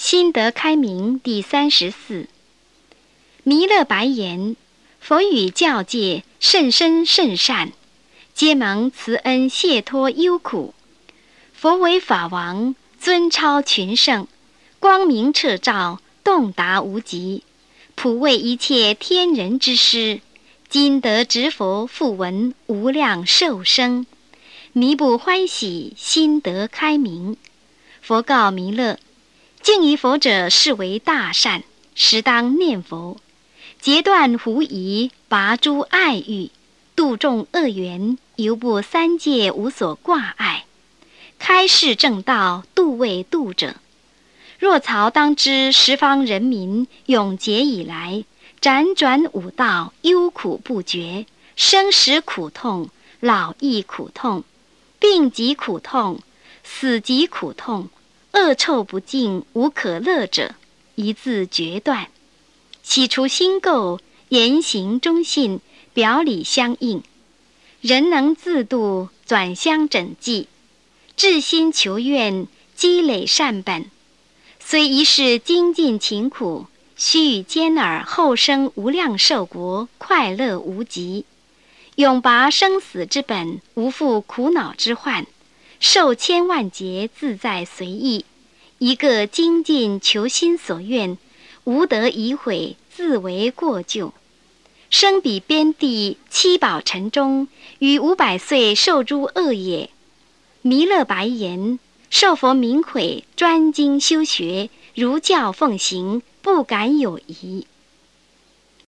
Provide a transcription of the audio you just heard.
心得开明第34。弥勒白言：佛语教戒甚深甚善，皆蒙慈恩解脱忧苦。佛为法王，尊超群圣，光明彻照，洞达无极，普为一切天人之师。今得值佛复闻无量寿生，弥不欢喜，心得开明。佛告弥勒：敬于佛者，是为大善，实当念佛，截断狐疑，拔诸爱欲，度众恶缘，犹不三界无所挂碍，开示正道，度为度者。若曹当知十方人民永劫以来，辗转五道，忧苦不绝，生死苦痛，老亦苦痛，病疾苦痛，死疾苦痛，恶臭不净，无可乐者，一字决断。洗除心垢，言行忠信，表里相应，人能自度，转相整济，至心求愿，积累善本。虽一世精进勤苦，须与坚耳后生无量寿国，快乐无极，永拔生死之本，无负苦恼之患，受千万劫，自在随意。一个精进求心所愿，无得已悔，自为过咎。生彼边地，七宝尘中，于500岁受诸恶业。弥勒白言：受佛明诲，专精修学，如教奉行，不敢有疑。